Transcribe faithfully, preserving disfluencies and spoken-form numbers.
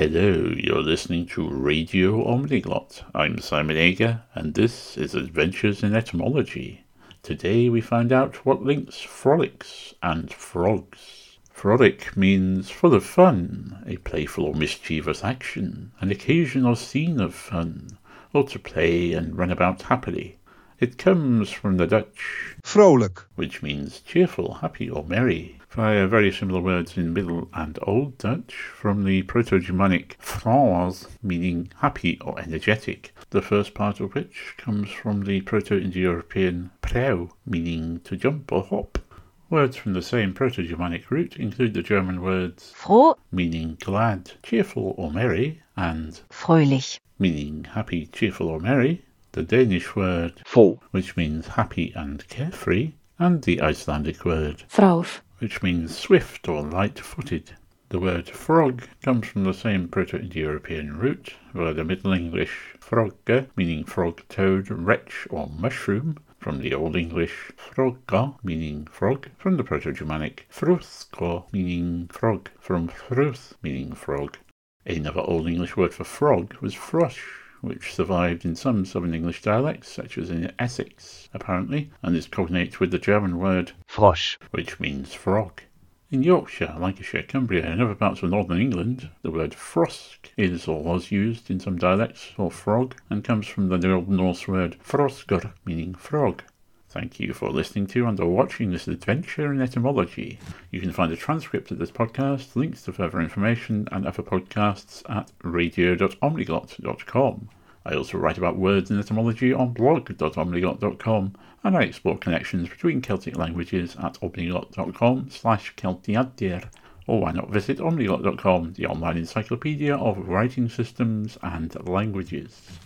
Hello, you're listening to Radio Omniglot. I'm Simon Ager, and this is Adventures in Etymology. Today we find out what links frolics and frogs. Frolic means full of fun, a playful or mischievous action, an occasion or scene of fun, or to play and run about happily. It comes from the Dutch vrolijk, which means cheerful, happy or merry, via very similar words in Middle and Old Dutch from the Proto-Germanic vrolijk, meaning happy or energetic, the first part of which comes from the Proto-Indo-European preu, meaning to jump or hop. Words from the same Proto-Germanic root include the German words froh, meaning glad, cheerful or merry, and fröhlich, meaning happy, cheerful or merry, the Danish word vol, which means happy and carefree, and the Icelandic word vrauf, which means swift or light-footed. The word frog comes from the same Proto-Indo-European root, via the Middle English frogge, meaning frog, toad, wretch or mushroom, from the Old English frogga, meaning frog, from the Proto-Germanic fruthko, meaning frog, from fruth, meaning frog. Another Old English word for frog was frosh, which survived in some Southern English dialects, such as in Essex, apparently, and is cognate with the German word frosch, which means frog. In Yorkshire, Lancashire, Cumbria, and other parts of northern England, the word frosk is or was used in some dialects for frog, and comes from the Old Norse word froskur, meaning frog. Thank you for listening to and or watching this adventure in etymology. You can find a transcript of this podcast, links to further information, and other podcasts at radio dot omniglot dot com. I also write about words in etymology on blog dot omniglot dot com, and I explore connections between Celtic languages at omniglot dot com slash celtiadir. Or why not visit omniglot dot com, the online encyclopedia of writing systems and languages.